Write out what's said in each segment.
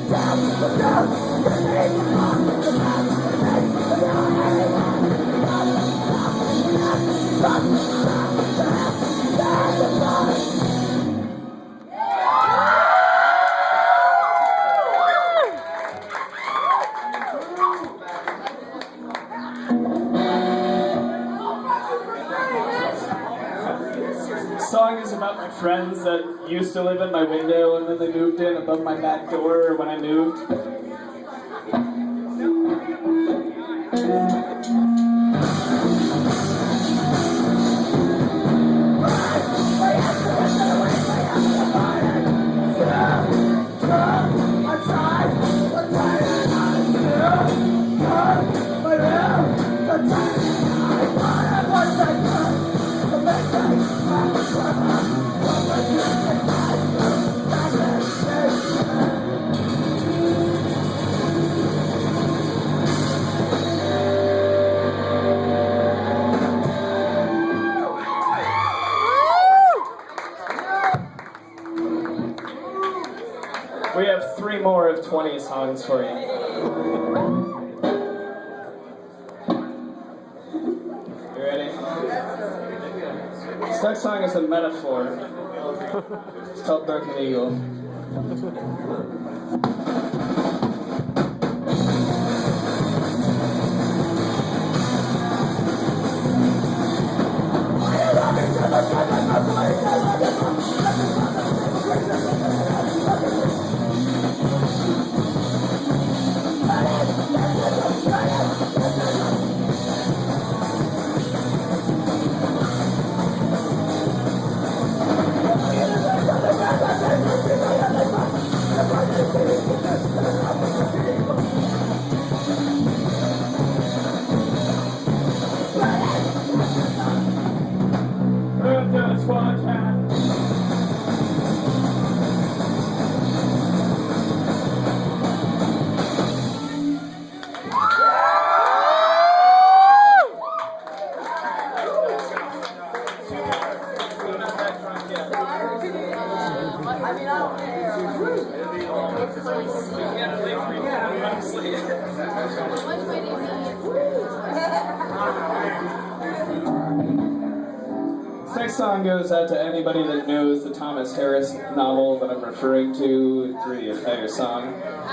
Song is about my friends that used to live in my window and then they moved in above my back door when I moved. We have 3 more of 20 songs for you. You ready? This next song is a metaphor. It's called Broken Eagle. This next song goes out to anybody that knows the Thomas Harris novel that I'm referring to through the entire song.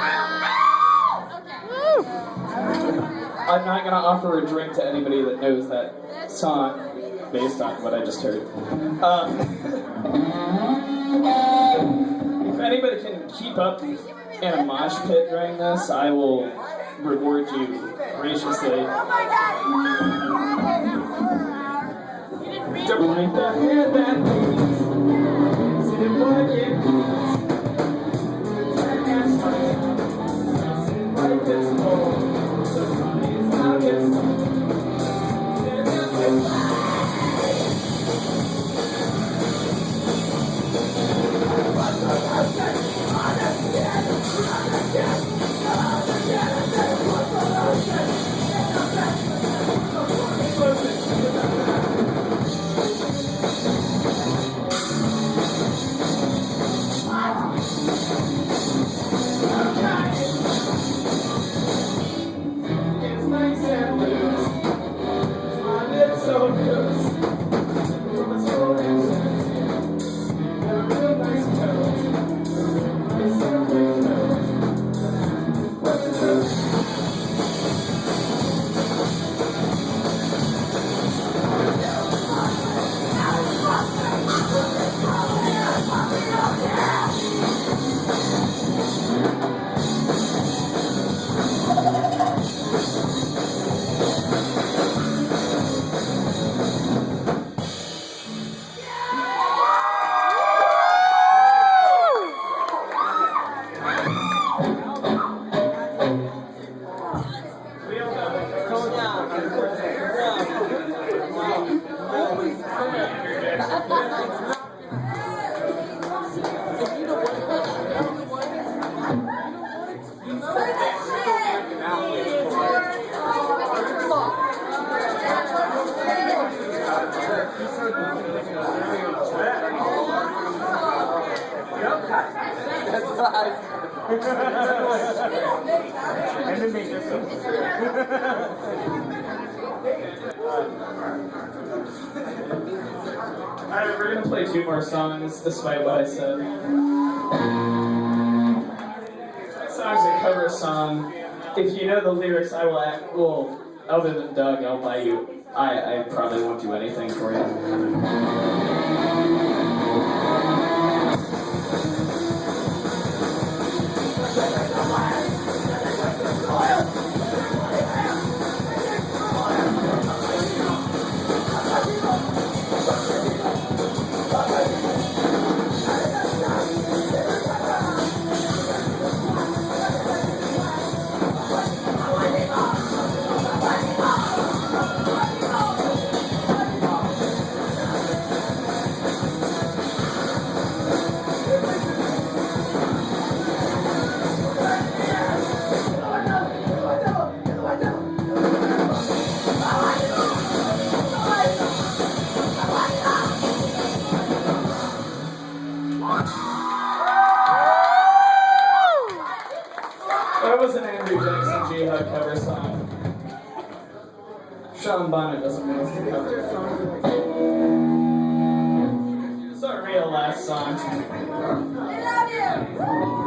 I'm not going to offer a drink to anybody that knows that song based on what I just heard. If anybody can keep up in a mosh pit during this, I will reward you graciously. Don't make the hand that moves. See the boy get like this hole. The money is not this hole. And then make this Alright, we're gonna play 2 more songs, despite what I said. This song's a cover song. If you know the lyrics, I will act. Well, other than Doug, I'll buy you. I probably won't do anything for you. That was an Andrew Jackson Jihad cover song. Sean Bonnet doesn't want us to cover it. It's our real last song.